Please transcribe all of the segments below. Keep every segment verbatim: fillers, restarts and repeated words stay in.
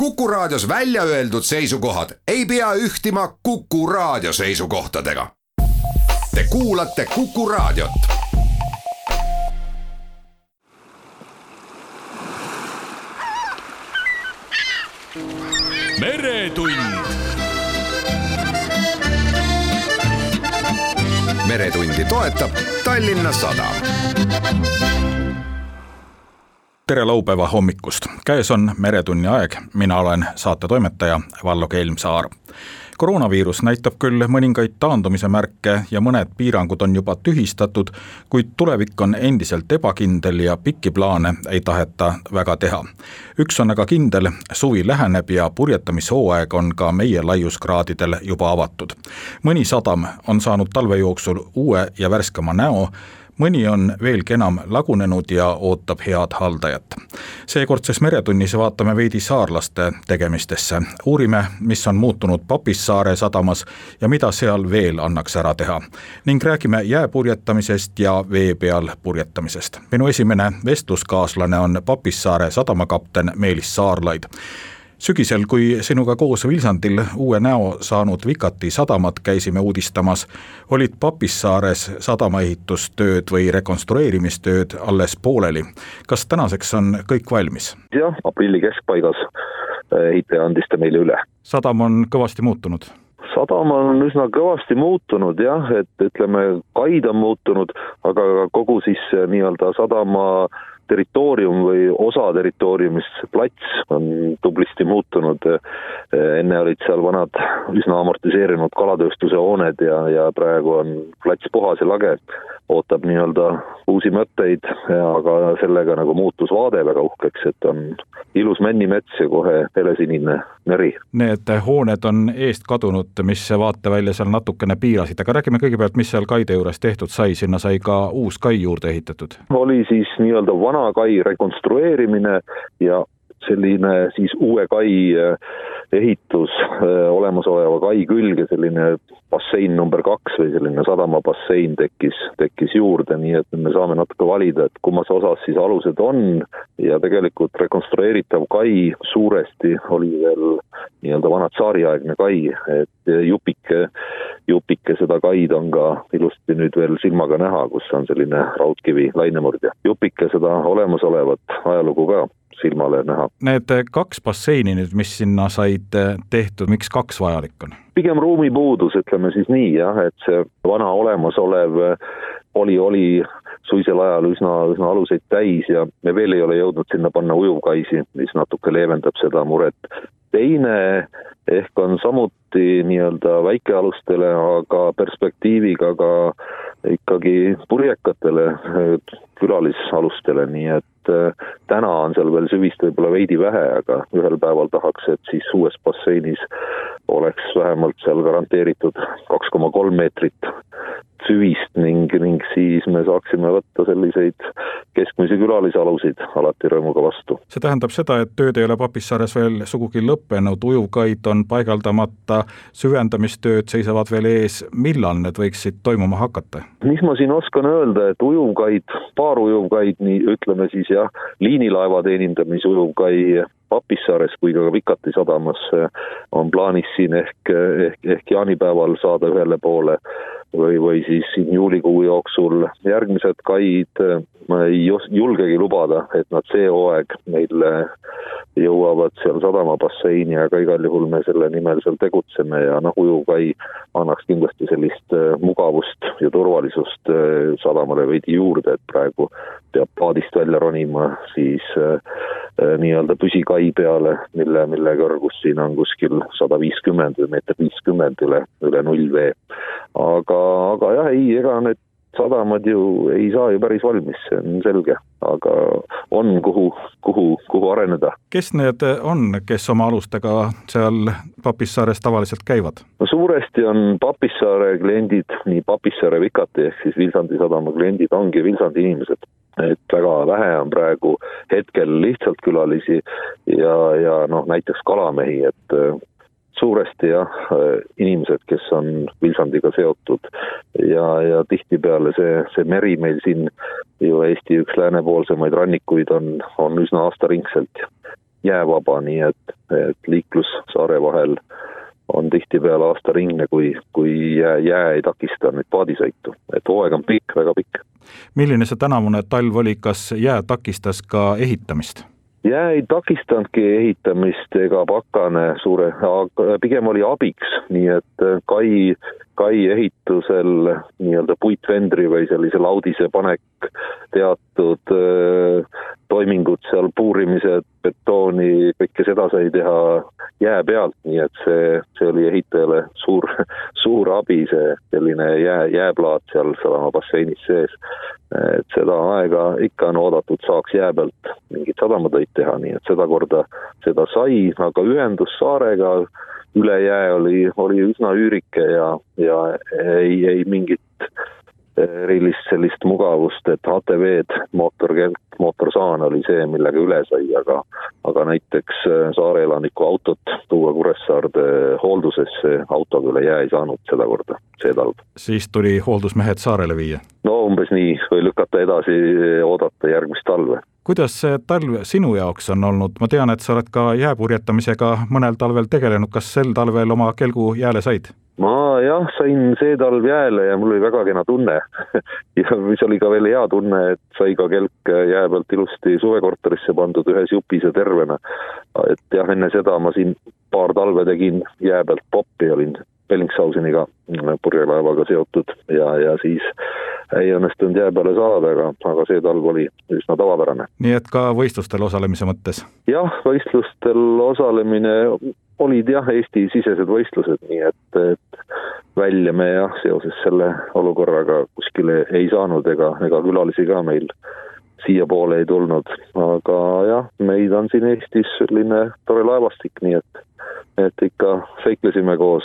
Kuku Raadios välja öeldud seisukohad ei pea ühtima Kuku Raadio seisukohtadega. Te kuulate Kuku Raadiot. Meretund. Meretundi toetab Tallinna Sadam. Tere laupäeva hommikust. Käes on Meretunni aeg. Mina olen saatetoimetaja Vallo Kelmsaar. Koroonaviirus näitab küll mõningaid taandumise märke ja mõned piirangud on juba tühistatud, kuid tulevik on endiselt ebakindel ja pikki plaane ei taheta väga teha. Üks on aga kindel, suvi läheneb ja purjetamishooaeg on ka meie laiuskraadidel juba avatud. Mõni sadam on saanud talve jooksul uue ja värskema näo, mõni on veelgi enam lagunenud ja ootab head haldajat. Seekordses Meretunnis vaatame veidi saarlaste tegemistesse. Uurime, mis on muutunud Papissaare sadamas ja mida seal veel annaks ära teha. Ning räägime jääpurjetamisest ja vee peal purjetamisest. Minu esimene vestluskaaslane on Papissaare sadamakapten Meelis Saarlaid. Sügisel, kui sinuga koos Vilsandil uue näo saanud Vikati sadamat käisime uudistamas, olid Papissaares sadamaehitustööd või rekonstrueerimistööd alles pooleli. Kas tänaseks on kõik valmis? Jah, aprilli keskpaigas ehitaja andis ta meile üle. Sadam on kõvasti muutunud? Sadam on üsna kõvasti muutunud, jah, et ütleme, kaid on muutunud, aga kogu siis nii-öelda sadama territoorium või osa territooriumist plats on tublisti muutunud. Enne olid seal vanad üsna amortiseerinud kalatööstuse hooned ja, ja praegu on plats puhas ja lage. Ootab nii-öelda uusi mõtteid, aga sellega nagu muutus vaade väga uhkeks, et on ilus männimets ja kohe helesinine meri. Need hooned on eest kadunud, mis vaate välja seal natukene piirasid, aga räägime kõigepealt, mis seal kaide juures tehtud sai, sinna sai ka uus kai juurde ehitatud. Oli siis nii-öelda vana kai rekonstrueerimine ja selline siis uue kai ehitus olemasoleva kai külge, selline bassein number kaks või selline sadama bassein tekkis, tekkis juurde, nii et me saame natuke valida, et kummas osas siis alused on ja tegelikult rekonstrueeritav kai suuresti oli veel nii-öelda vanad saariaegne kai, et jupike, jupike seda kaid on ka ilusti nüüd veel silmaga näha, kus on selline raudkivi lainemurdja. Jupike seda olemasolevat ajalugu ka silmale näha. Need kaks basseini nüüd, mis sinna said tehtud, miks kaks vajalik on? Pigem ruumipuudus, ütleme siis nii, jah, et see vana olemasolev oli, oli suisel ajal üsna, üsna aluseid täis ja me veel ei ole jõudnud sinna panna ujuvkaisi, mis natuke leevendab seda muret. Teine ehk on samuti nii-öelda väikealustele, aga perspektiiviga ka ikkagi purjekatele, külalisalustele, nii et täna on seal veel süvist võib-olla veidi vähe, aga ühel päeval tahaks, et siis uues basseinis oleks vähemalt seal garanteeritud kaks koma kolm meetrit süvist ning, ning siis me saaksime võtta selliseid keskmisi külalisalusid alati rõõmuga vastu. See tähendab seda, et tööd ei ole Papissaares veel sugugi lõppenud, ujuvkaid on paigaldamata, süvendamistööd seisavad veel ees. Millal need võiksid toimuma hakata? Mis ma siin oskan öelda, et ujuvkaid, paar ujuvkaid, nii ütleme siis jah, liinilaeva teenindamis ujuvkai Papissaares kui ka Vikati sadamas on plaanis siin ehk, ehk, ehk jaanipäeval saada ühele poole või, või siis juulikuu jooksul järgmised kaid. Ma ei julgegi lubada, et nad see hooaeg meil jõuavad seal sadama basseini, aga igal juhul me selle nimel seal tegutseme ja noh, ujuvkai annaks kindlasti sellist mugavust ja turvalisust sadamale veidi juurde, et praegu peab paadist välja ronima siis nii-öelda püsikai peale, mille, mille kõrgus siin on kuskil sada viiskümmend või meeter viiskümmend üle, üle null vee. Aga, aga jah, ei, ega need sadamad ju ei saa ju päris valmis, see on selge, aga on kuhu, kuhu, kuhu areneda. Kes need on, kes oma alustega seal Papissaares tavaliselt käivad? No suuresti on Papissaare kliendid, nii Papissaare Vikati ehk siis Vilsandi sadama kliendid ongi Vilsandi inimesed. Et väga vähe on praegu hetkel lihtsalt külalisi ja, ja noh, näiteks kalamehi, et suuresti jah, inimesed, kes on Vilsandiga seotud ja, ja tihtipeale see, see meri meil siin ju Eesti üks läänepoolsemaid rannikuid on, on üsna aastaringselt jäävaba, nii et, et liiklus saare vahel on tihtipeale aastaringne, kui, kui jää, jää ei takista nüüd paadisõitu. Et hooaeg on pikk, väga pikk. Milline see tänavune talv oli, kas jää takistas ka ehitamist? Jää ei takistanudki ehitamist ega pakane suure, pigem oli abiks, nii et kai, kai ehitusel nii-öelda puitvendri või sellise laudise panek, teatud öö, toimingud seal, puurimised, betooni, kõike seda sai teha jää pealt, nii et see, see oli ehitajale suur, suur abi, see selline jää, jääplaat seal Salama basseinis sees. Et seda aega ikka on oodatud, saaks jää pealt mingid sadamatöid teha, nii et seda korda seda sai, aga ühendus saarega üle jää oli, oli üsna üürike ja, ja ei, ei mingit erilist sellist mugavust, et H T V-d, mootorkelk, mootorsaan oli see, millega üle sai, aga, aga näiteks saare elaniku autot tuua Kuressaarde hooldusesse, autoga üle jää ei saanud seda korda, see talv. Siis tuli hooldusmehed saarele viia? No umbes nii, või lükata edasi, oodata järgmist talve. Kuidas see talv sinu jaoks on olnud? Ma tean, et sa oled ka jääpurjetamisega mõnel talvel tegelenud. Kas sel talvel oma kelgu jääle said? Ma jah, sain see talv jääle ja mul oli väga kena tunne. Ja mis oli ka veel hea tunne, et sai ka kelk jää pealt ilusti suvekorterisse pandud ühes jupis ja tervena. Et jah, enne seda ma siin paar talve tegin jää pealt poppi, olin Bellingshauseniga purjelaevaga seotud ja, ja siis ei õnnestunud jää peale saada, aga, aga see talv oli üsna tavapärane. Nii et ka võistlustel osalemise mõttes? Jah, võistlustel osalemine olid jah Eesti sisesed võistlused, nii et, et välja me jah seoses selle olukorraga kuskile ei saanud ega, ega külalisi ka meil siia poole ei tulnud, aga jah, meid on siin Eestis selline tore laevastik, nii et, et ikka seiklesime koos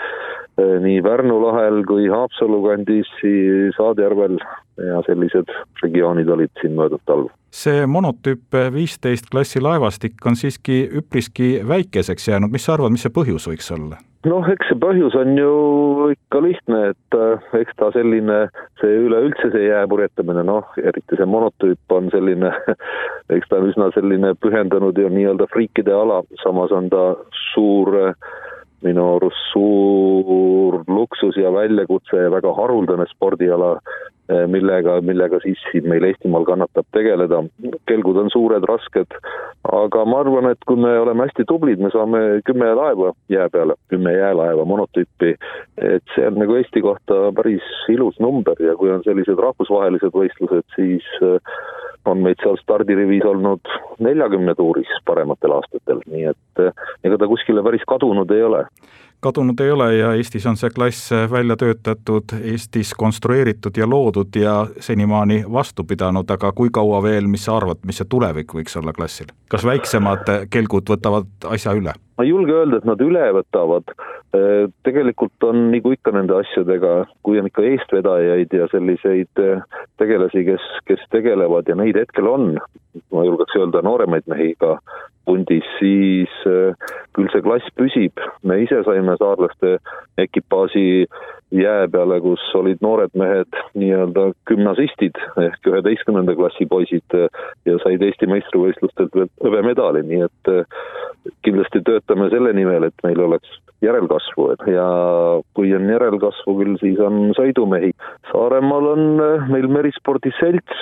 nii Pärnu lahel kui Haapsalu kandis, Saadjärvel ja sellised regioonid olid siin möödud talv. See monotüüp viisteist klassi laevastik on siiski üpriski väikeseks jäänud. Mis sa arvad, mis see põhjus võiks olla? Noh, eks see põhjus on ju ikka lihtne, et eks ta selline, see üleüldse see jääpurjetamine, noh, eriti see monotüüp on selline, eks ta on üsna selline pühendanud ja nii-öelda friikide ala, samas on ta suur, minu arust suur luksus ja väljakutse ja väga haruldane spordiala, millega, millega siis siin meil Eestimaal kannatab tegeleda. Kelgud on suured, rasked, aga ma arvan, et kui me oleme hästi tublid, me saame kümme laeva jää peale, kümme jäälaeva monotüüpi, et see on nagu Eesti kohta päris ilus number ja kui on sellised rahvusvahelised võistlused, siis on meid seal stardirivis olnud neljakümne tuuris parematel aastatel, nii et ega ta kuskile päris kadunud ei ole. Kadunud ei ole ja Eestis on see klass välja töötatud, Eestis konstrueeritud ja loodud ja senimaani vastu pidanud, aga kui kaua veel, mis sa arvad, mis see tulevik võiks olla klassil? Kas väiksemad kelgud võtavad asja üle? Ma ei julge öelda, et nad üle võtavad. Tegelikult on nagu ikka nende asjadega, kui on ikka eestvedajaid ja selliseid tegelasi, kes, kes tegelevad ja neid hetkel on, ma julgeks öelda nooremaid mehi ka pundis, siis küll see klass püsib. Me ise saime saarlaste ekipaasi jää peale, kus olid noored mehed, nii-öelda gümnasistid ehk üheteistkümnenda klassi poisid ja said Eesti meistrivõistlustelt hõbemedali, nii et kindlasti töötame selle nimel, et meil oleks järelkasvu ja kui on järelkasvu küll, siis on sõidumehi. Saaremaal on meil Merispordi selts,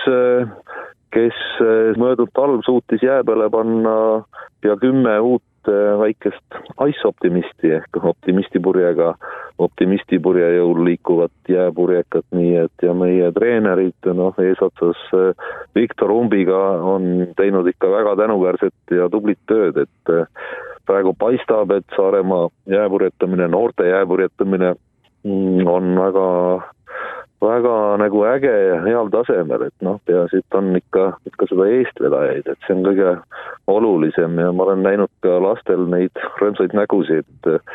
kes möödud talv suutis jää peale panna ja kümme uut väikest ice-optimisti ehk optimistipurjega, optimistipurje jõul liikuvat jääpurjekat, nii et ja meie treenerid, noh, eesotsas Viktor Umbiga on teinud ikka väga tänuväärset ja tublit tööd, et praegu paistab, et Saaremaa jääpurjetamine, noorte jääpurjetamine on väga väga nagu äge ja heal tasemel, et noh, peaasi, et on ikka, ikka seda eestvedajaid, et see on kõige olulisem ja ma olen näinud ka lastel neid rõõmsaid nägusid,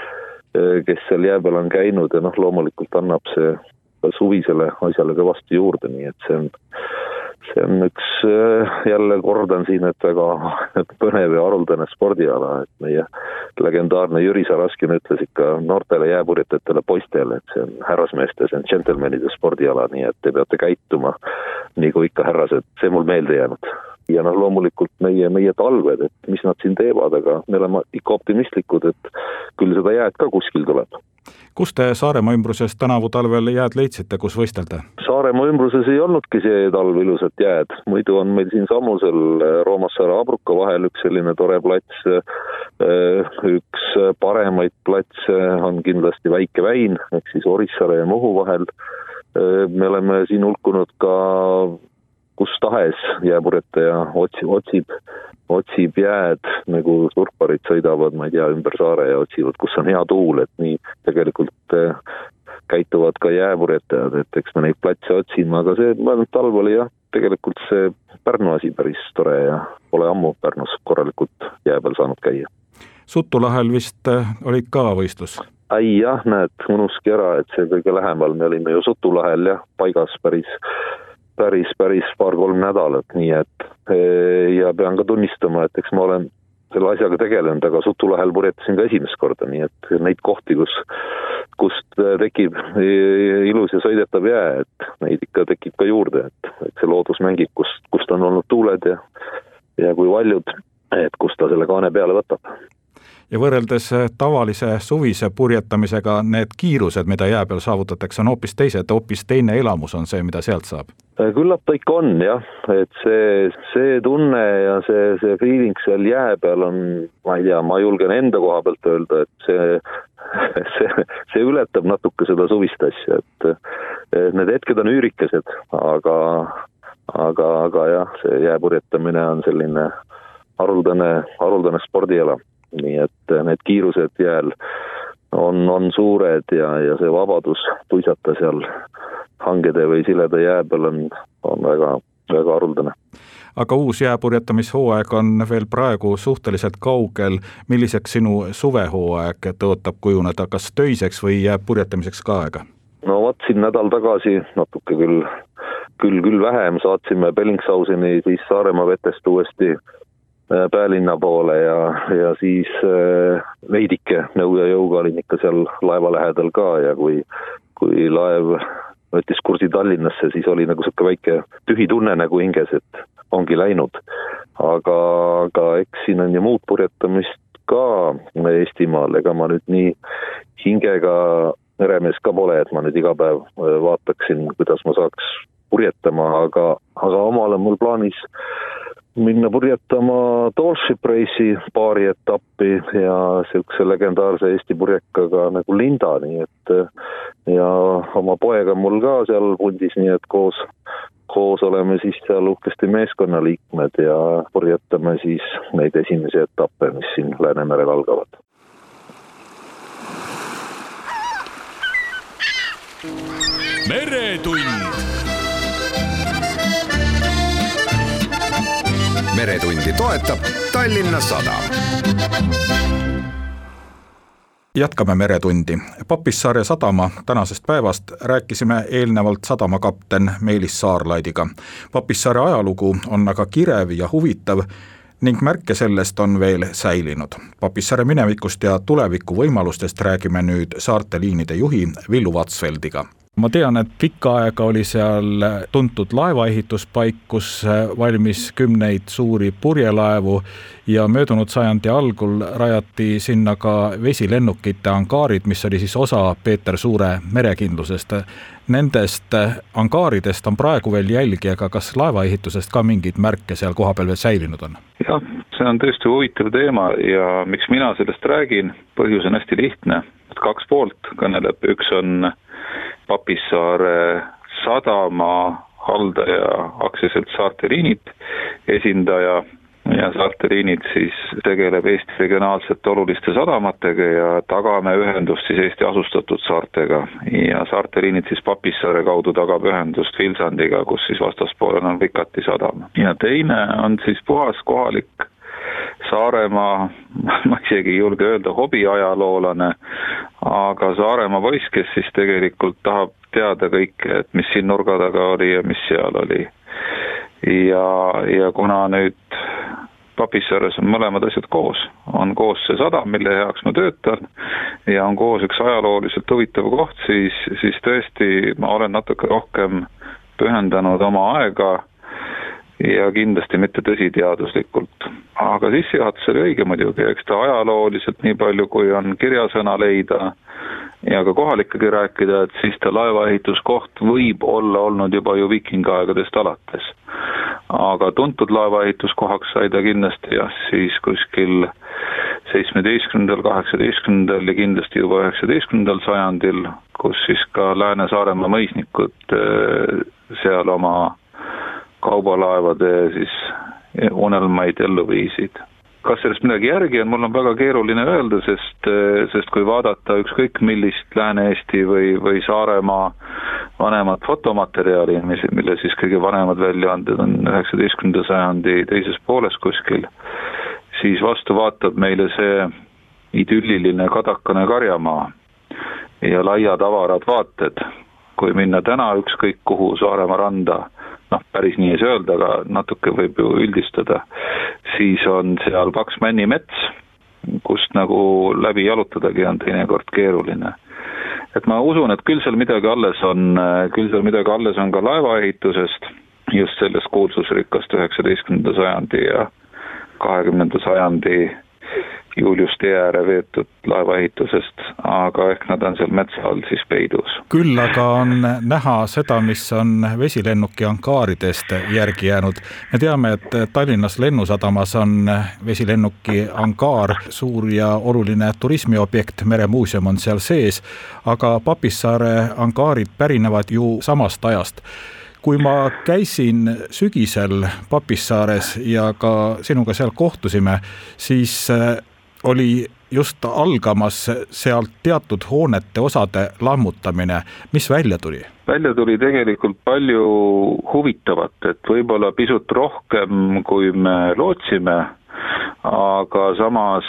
kes seal jää peal on käinud ja noh, loomulikult annab see suvisele asjale kõvasti juurde, nii et see on, see on üks, jälle kordan siin, et väga põnev ja haruldane spordiala, et meie legendaarne Jüri Saraskin ütles ikka noortele jääpurjetajatele poistele, et see on härrasmeeste, see on džentelmenide spordiala, nii et te peate käituma nii kui ikka härrased, see mul meelde jäänud. ja noh, loomulikult meie, meie talved, et mis nad siin teevad, aga me oleme ikka optimistlikud, et küll seda jääd ka kuskil tuleb. Kus te Saaremaa ümbruses tänavu talvel jääd leidsite, kus võistelda? Saaremaa ümbruses ei olnudki see talv ilusat jääd. Muidu on meil siin Sammusel Roomassaare Abruka vahel üks selline tore plats. Üks paremaid platse on kindlasti Väike Väin, ehk siis Orissaare ja Muhu vahel. Me oleme siin hulkunud ka kus tahes jääpurjetaja otsib, otsib, otsib jääd, nagu surkparid sõidavad, ma ei tea, ümber saare ja otsivad, kus on hea tuul, et nii tegelikult käituvad ka jääpurjetajad, et eks me neid platse otsime, aga see talv oli jah, tegelikult see Pärnu asi päris tore ja pole ammu Pärnus korralikult jää peal saanud käia. Sutulahel vist oli ka võistlus? Ei jah, näed, unuski ära, et see kõige lähemal, me olime ju Sutulahel jah, paigas päris päris, päris paar-kolm nädalat, nii et ja pean ka tunnistama, et eks ma olen selle asjaga tegelenud, aga Sutulahel purjetasin ka esimest korda, nii et neid kohti, kus, kust tekib ilus ja sõidetav jää, et neid ikka tekib ka juurde, et, et see loodus mängib, kust, kust on olnud tuuled ja, ja kui valjud, et kust ta selle kaane peale võtab. Ja võrreldes tavalise suvise purjetamisega need kiirused, mida jää peal saavutatakse, on hoopis teised, hoopis teine elamus on see, mida sealt saab? Küllap ta ikka on, jah, et see, see tunne ja see, see feeling seal jää peal on, ma ei tea, ma julgen enda koha pealt öelda, et see, see, see ületab natuke seda suvist asja, et need hetked on üürikesed, aga, aga, aga jah, see jääpurjetamine on selline haruldane, haruldane spordiala. Nii et need kiirused jääl on, on suured ja, ja see vabadus tuisata seal hangede või sileda jää peal on, on väga, väga haruldane. Aga uus jääpurjetamishooaeg on veel praegu suhteliselt kaugel. Milliseks sinu suvehooaeg tõotab kujuneda, kas töiseks või jääb purjetamiseks ka aega? No vaat siin nädal tagasi, natuke küll, küll, küll vähem, saatsime Bellingsauseni siis Saaremaa vetest uuesti Päälinna poole ja, ja siis veidike nõu ja jõuga olin ikka seal laeva lähedal ka ja kui, kui laev võttis kursi Tallinnasse, siis oli nagu siuke väike tühi tunne nagu hinges, et ongi läinud. Aga, aga eks siin on ju muud purjetamist ka Eestimaal, ega ma nüüd nii hingega meremees ka pole, et ma nüüd iga päev vaataksin, kuidas ma saaks purjetama, aga, aga omal on mul plaanis minna purjetama Tallship Race'i paari etappi ja siukse legendaarse Eesti purjekaga nagu Linda, nii et ja oma poega mul ka seal pundis, nii et koos, koos oleme siis seal uhkesti meeskonnaliikmed ja purjetame siis neid esimesi etappe, mis siin Läänemerel algavad. Meretund. Meretundi toetab Tallinna Sadam. Jätkame Meretundi. Papissaare sadama tänasest päevast rääkisime eelnevalt sadamakapten Meelis Saarlaidiga. Papissaare ajalugu on aga kirev ja huvitav ning märke sellest on veel säilinud. Papissaare minevikust ja tuleviku võimalustest räägime nüüd saarteliinide juhi Villu Vatsfeldiga. Ma tean, et pikka aega oli seal tuntud laevaehituspaik, kus valmis kümneid suuri purjelaevu ja möödunud sajandi algul rajati sinna ka vesilennukite angaarid, mis oli siis osa Peeter Suure merekindlusest. Nendest angaaridest on praegu veel jälgi, aga kas laevaehitusest ka mingid märke seal kohapeal veel säilinud on? Jah, see on tõesti huvitav teema ja miks mina sellest räägin, põhjus on hästi lihtne. Kaks poolt kõneleb, üks on Papissaare sadama haldaja aktsiaselts Saarteliinid esindaja ja Saarteliinid siis tegeleb Eesti regionaalselt oluliste sadamatega ja tagame ühendust siis Eesti asustatud saartega ja Saarteliinid siis Papissaare kaudu tagab ühendust Vilsandiga, kus siis vastaspoolel on Vikati sadam. Ja teine on siis puhas kohalik Saaremaa, ma isegi ei julge öelda hobiajaloolane, aga Saaremaa poiss, kes siis tegelikult tahab teada kõike, et mis siin nurga taga oli ja mis seal oli. Ja, ja kuna nüüd Papissaares on mõlemad asjad koos, on koos see sadam, mille heaks ma töötan ja on koos üks ajalooliselt huvitav koht, siis, siis tõesti ma olen natuke rohkem pühendanud oma aega ja kindlasti mitte tõsiteaduslikult. Aga sissejuhatus oli õige muidugi, eks ta ajalooliselt nii palju, kui on kirjasõna leida ja ka kohalikegi rääkida, et siis ta laevaehituskoht võib olla olnud juba ju viikingaegadest alates. Aga tuntud laevaehituskohaks sai ta kindlasti jah, siis kuskil seitsmeteistkümnendal, kaheksateistkümnendal ja kindlasti juba üheksateistkümnendal sajandil, kus siis ka Lääne-Saaremaa mõisnikud seal oma kaubalaevade siis unelmaid ellu viisid. Kas sellest midagi järgi on, mul on väga keeruline öelda, sest, sest kui vaadata ükskõik millist Lääne-Eesti või, või Saaremaa vanemat fotomaterjali, mille siis kõige vanemad väljaanded on üheksateistkümnenda sajandi teises pooles kuskil, siis vastu vaatab meile see idülliline Kadakane Karjamaa ja laiad avarad vaated. Kui minna täna ükskõik kuhu Saaremaa randa, noh, päris nii ei saa öelda, aga natuke võib ju üldistada, siis on seal paks männimets, kust nagu läbi jalutadagi on teinekord keeruline. Et ma usun, et küll seal midagi alles on, küll seal midagi alles on ka laevaehitusest, just sellest kuulsusrikast üheksateistkümnenda sajandi ja kahekümnenda sajandi Julius tee ääre veetud laevaehitusest, aga ehk nad on seal metsa all siis peidus. Küll aga on näha seda, mis on vesilennuki ankaaridest järgi jäänud. Me teame, et Tallinnas lennusadamas on vesilennuki ankaar, suur ja oluline turismiobjekt, meremuuseum on seal sees, aga Papissaare ankaarid pärinevad ju samast ajast. Kui ma käisin sügisel Papissaares ja ka sinuga seal kohtusime, siis oli just algamas sealt teatud hoonete osade lammutamine. Mis välja tuli? Välja tuli tegelikult palju huvitavat, et võib-olla pisut rohkem, kui me lootsime, aga samas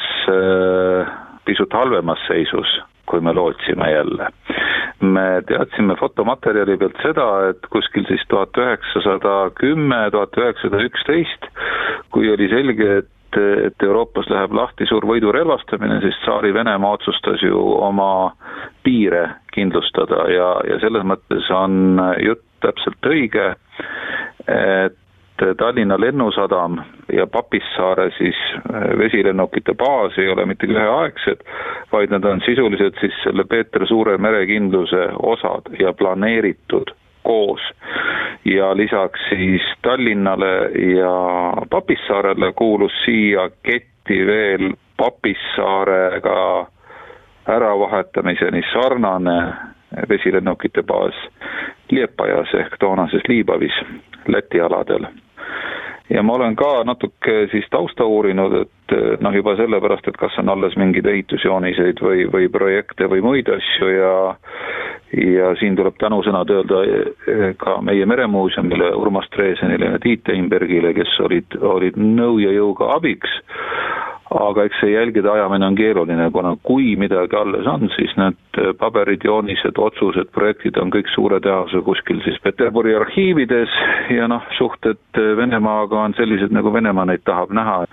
pisut halvemas seisus, kui me lootsime jälle. Me teadsime fotomaterjali pealt seda, et kuskil siis tuhat üheksasada kümme, tuhat üheksasada üksteist, kui oli selge, et et Euroopas läheb lahti suur võidurelvastamine, siis tsaari Venemaa otsustas ju oma piire kindlustada ja, ja selles mõttes on jutt täpselt õige, et Tallinna lennusadam ja Papissaare siis vesilennukite baas ei ole mitte üheaegsed, vaid nad on sisuliselt siis selle Peeter Suure merekindluse osad ja planeeritud koos. Ja lisaks siis Tallinnale ja Papissaarele kuulus siia ketti veel Papissaarega äravahetamiseni sarnane vesilennukite baas Liepajas ehk toonases Liibavis Läti aladel. Ja ma olen ka natuke siis tausta uurinud, et noh juba sellepärast, et kas on alles mingid ehitusjooniseid või, või projekte või muid asju ja, ja siin tuleb tänusõnad öelda ka meie meremuuseumile, Urmas Treesenile ja Tiit Einbergile, kes olid, olid nõu ja jõuga abiks. Aga eks see jälgida ajamine on keeruline, kuna kui midagi alles on, siis need paberid, joonised, otsused, projektid on kõik suure tehase kuskil siis Peterburi arhiivides ja noh, suhted Venemaaga on sellised, nagu Venemaa neid tahab näha.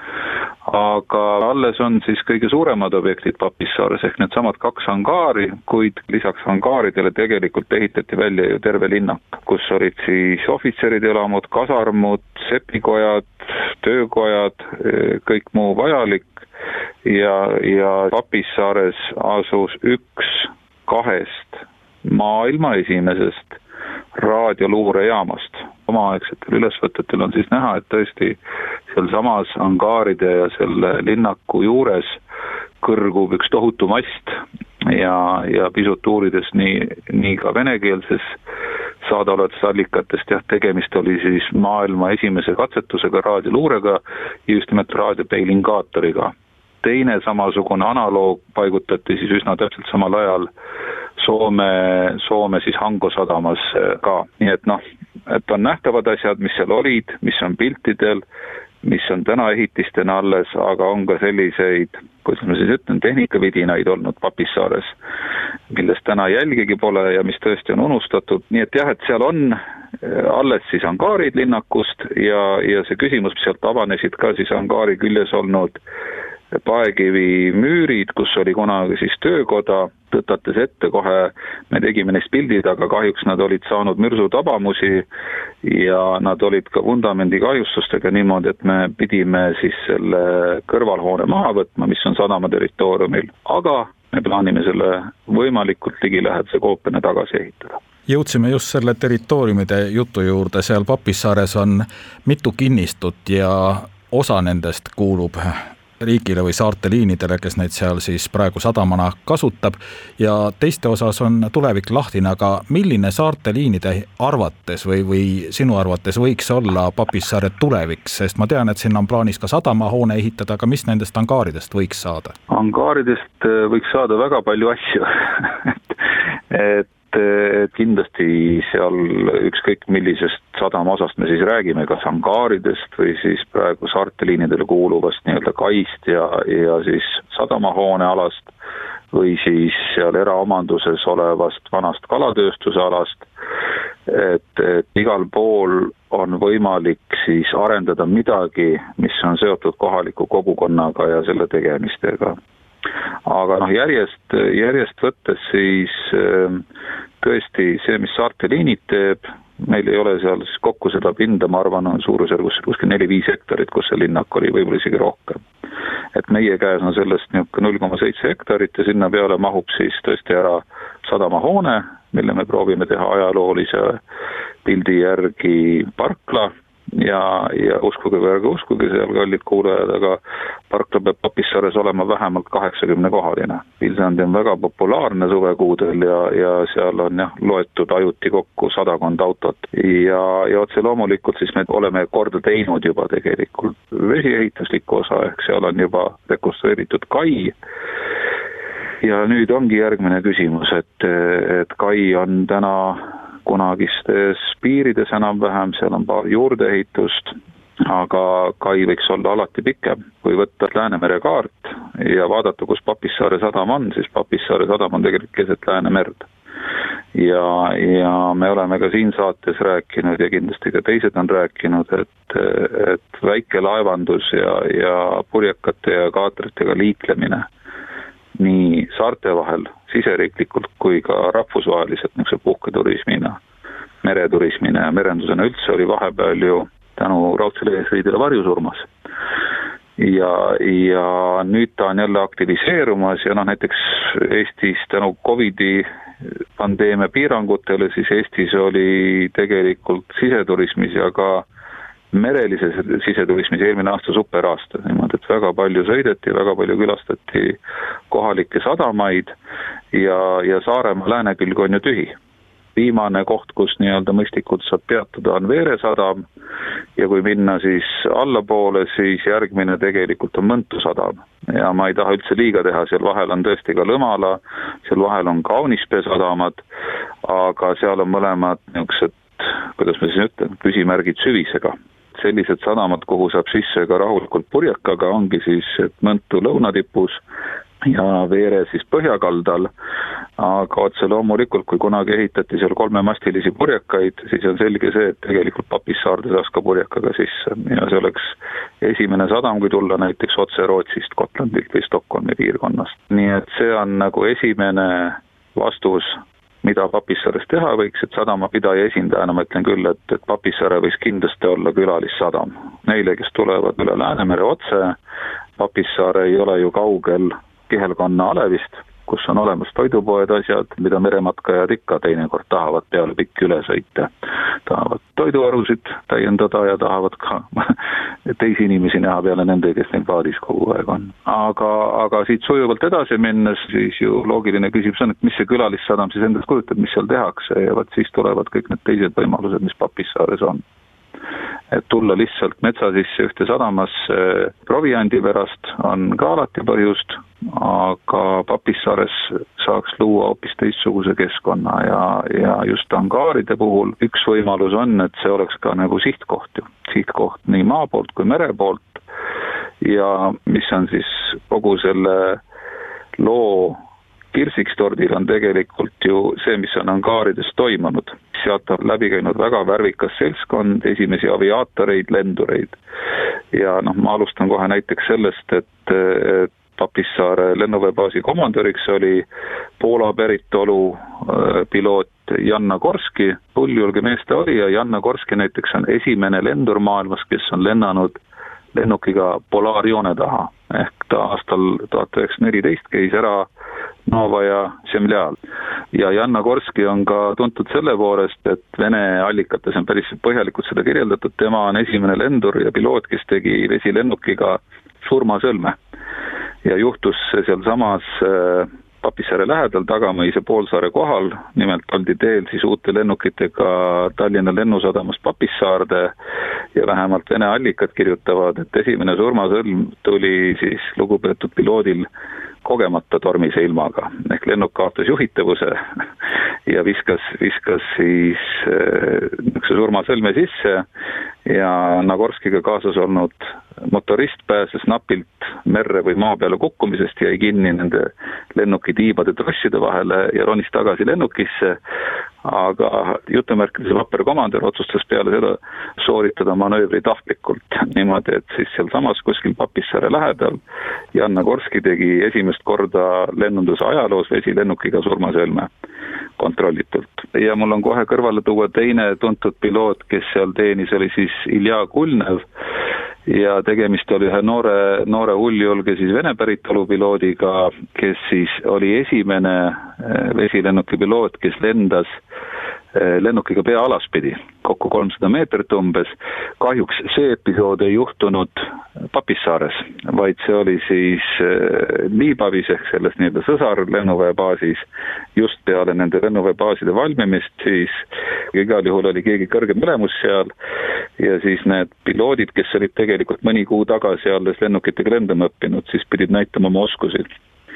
Aga alles on siis kõige suuremad objektid Papissaares ehk need samad kaks angaari, kuid lisaks angaaridele tegelikult ehitati välja ju terve linnak, kus olid siis ohvitseride elamud, kasarmud, sepikojad, töökojad, kõik muu vajalik ja, ja Papissaares asus üks kahest maailma esimesest raadioluurejaamast. Omaaegsetel ülesvõtetel on siis näha, et tõesti seal samas angaaride ja selle linnaku juures kõrgub üks tohutu mast ja, ja pisut uurides nii, nii ka venekeelses saadaolevatest allikatest, jah, tegemist oli siis maailma esimese katsetusega raadioluurega ja just nimelt raadiopeilingaatoriga. Teine samasugune analoog paigutati siis üsna täpselt samal ajal Soome, Soome siis Hango sadamas ka. Nii et noh, et on nähtavad asjad, mis seal olid, mis on piltidel, mis on täna ehitistena alles, aga on ka selliseid, kuidas ma siis ütlen, tehnikavidinaid olnud Papissaares, millest täna jälgigi pole ja mis tõesti on unustatud. Nii et jah, et seal on alles siis angaarid linnakust ja, ja see küsimus, mis sealt avanesid ka siis angaari küljes olnud Paekivi müürid, kus oli kunagi siis töökoda, tõtates ette kohe, me tegime neist pildid, aga kahjuks nad olid saanud mürsutabamusi ja nad olid ka vundamendi kahjustustega niimoodi, et me pidime siis selle kõrvalhoone maha võtma, mis on sadama territooriumil, aga me plaanime selle võimalikult ligilähedase Koopene tagasi ehitada. Jõudsime just selle territooriumide jutu juurde, seal Papissaares on mitu kinnistut ja osa nendest kuulub riigile või saarte liinidele, kes neid seal siis praegu sadamana kasutab ja teiste osas on tulevik lahtine, aga milline saarte liinide arvates või, või sinu arvates võiks olla Papissaare tulevik, sest ma tean, et sinna on plaanis ka sadamahoone ehitada, aga mis nendest angaaridest võiks saada? Angaaridest võiks saada väga palju asju et et kindlasti seal ükskõik millisest sadama osast me siis räägime, kas angaaridest või siis praegu saarteliinidele kuuluvast nii-öelda kaist ja, ja siis sadamahoone alast või siis seal eraomanduses olevast vanast kalatööstuse alast, et, et igal pool on võimalik siis arendada midagi, mis on seotud kohaliku kogukonnaga ja selle tegemistega. Aga noh, järjest, järjest võttes siis tõesti see, mis saarteliinid teeb, meil ei ole seal siis kokku seda pinda, ma arvan, on suurusjärgus kuskil neli-viis hektarit, kus see linnak oli, võib-olla isegi rohkem. Et meie käes on sellest niisugune null koma seitse hektarit ja sinna peale mahub siis tõesti ära sadamahoone, mille me proovime teha ajaloolise pildi järgi parkla, ja, ja uskuge või ärge uskuge seal kallid kuulajad, aga parkla peab Papissaares olema vähemalt kaheksakümne kohaline. Vilsandi on väga populaarne suvekuudel ja, ja seal on jah, loetud ajuti kokku sadakond autot. Ja, ja otse loomulikult siis me oleme korda teinud juba tegelikult vesiehituslikku osa, ehk seal on juba rekonstrueeritud kai. Ja nüüd ongi järgmine küsimus, et, et kai on täna kunagistes piirides enam-vähem, seal on paar juurdeehitust, aga kai võiks olla alati pikem. Kui võtta Läänemere kaart ja vaadata, kus Papissaare sadam on, siis Papissaare sadam on tegelikult keset Läänemerd. Ja, ja me oleme ka siin saates rääkinud ja kindlasti ka teised on rääkinud, et, et väike laevandus ja, ja purjekate ja kaatritega liiklemine nii saarte vahel, siseriiklikult kui ka rahvusvaheliselt niisuguse puhketurismina, mereturismina ja merendusena üldse oli vahepeal ju tänu Raudsele eesriidele varjusurmas. Ja, ja nüüd ta on jälle aktiviseerumas ja noh, näiteks Eestis tänu Covidi pandeemia piirangutele, siis Eestis oli tegelikult siseturismis ja ka merelises siseturismis eelmine aasta superaasta, niimoodi, et väga palju sõideti, väga palju külastati kohalikke sadamaid ja, ja Saaremaa läänekülg on ju tühi. Viimane koht, kus nii-öelda mõistlikult saab peatuda, on Veere sadam ja kui minna siis allapoole, siis järgmine tegelikult on Mõntu sadam. Ja ma ei taha üldse liiga teha, seal vahel on tõesti ka Lõmala, seal vahel on Kaunispea sadamad, aga seal on mõlemad niisugused, kuidas ma siis ütlen, küsimärgid süvisega. Sellised sadamad, kuhu saab sisse ka rahulikult purjekaga, ongi siis Mõntu lõunatipus ja Veere siis põhjakaldal, aga otse loomulikult, kui kunagi ehitati seal kolmemastilisi purjekaid, siis on selge see, et tegelikult Papissaarde saaks ka purjekaga sisse ja see oleks esimene sadam, kui tulla näiteks otse Rootsist, Gotlandilt või Stockholmi piirkonnast. Nii et see on nagu esimene vastus, mida Papissaares teha võiks, et sadamapidaja esindajana ma ütlen küll, et, et Papissaare võiks kindlasti olla külalissadam. Neile, kes tulevad üle Läänemere otse, Papissaare ei ole ju kaugel Kihelkonna Alevist, kus on olemas toidupoed asjad, mida merematkajad ikka teinekord tahavad peale pikki üle sõita. Tahavad toiduarusid täiendada ja tahavad ka teisi inimesi näha peale nende, kes neil paadis kogu aeg on. Aga, aga siit sujuvalt edasi minnes, siis ju loogiline küsimus on, et mis see külalissadam siis endast kujutab, mis seal tehakse ja vaat siis tulevad kõik need teised võimalused, mis Papissaares on. Et tulla lihtsalt metsa sisse ühte sadamasse proviandi pärast on ka alati põhjust, aga Papissaares saaks luua hoopis teistsuguse keskkonna ja, ja just angaaride puhul üks võimalus on, et see oleks ka nagu sihtkoht ju. Sihtkoht nii maa poolt kui mere poolt ja mis on siis kogu selle loo kirsiks tordil on tegelikult ju see, mis on angaarides toimunud. Sealt on läbi käinud väga värvikas seltskond, esimesi aviaatoreid, lendureid. ja noh, ma alustan kohe näiteks sellest, et, et Papissaare lennuväebaasi komandöriks oli Poola päritolu piloot Janna Korski, hulljulge mees ta oli ja Janna Korski näiteks on esimene lendur maailmas, kes on lennanud lennukiga polaarjoone taha, ehk ta aastal tuhat üheksasada neliteist käis ära Nova ja Zemljal. Ja Janna Korski on ka tuntud selle poolest, et Vene allikates on päris põhjalikult seda kirjeldatud, tema on esimene lendur ja piloot, kes tegi vesilennukiga surmasõlme. Ja juhtus seal samas Papissaare lähedal Tagamõisa poolsaare kohal, nimelt oldi teel siis uute lennukitega Tallinna lennusadamas Papissaarde ja vähemalt Vene allikad kirjutavad, et esimene surmasõlm tuli siis lugupeetud piloodil kogemata tormise ilmaga, ehk lennuk kaotas juhitavuse ja viskas, viskas siis üks surmasõlme sisse ja Nagorskiga kaasas olnud motorist pääses napilt merre või maa peale kukkumisest, jäi kinni nende lennuki tiibade trosside vahele ja ronis tagasi lennukisse, aga jutumärkides vapper komandör otsustas peale seda sooritada manöövri tahtlikult niimoodi, et siis seal samas kuskil Papissaare lähedal Janna Korski tegi esimest korda lennunduse ajaloos vesilennukiga surmasõlme kontrollitult. Ja mul on kohe kõrvale tuua teine tuntud piloot, kes seal teenis, oli siis Ilja Kulnev ja tegemist oli ühe noore, noore hulljulge siis Vene päritolu piloodiga, kes siis oli esimene vesilennuki piloot, kes lendas lennukiga pea alaspidi, kokku kolmsada meetrit umbes. Kahjuks see episood ei juhtunud Papissaares, vaid see oli siis Liibavis ehk selles nii-öelda sõsar lennuväebaasis just peale nende lennuväebaaside valmimist, siis igal juhul oli keegi kõrgem ülemus seal ja siis need piloodid, kes olid tegelikult mõni kuu tagasi alles lennukitega lendama õppinud, siis pidid näitama oma oskusid.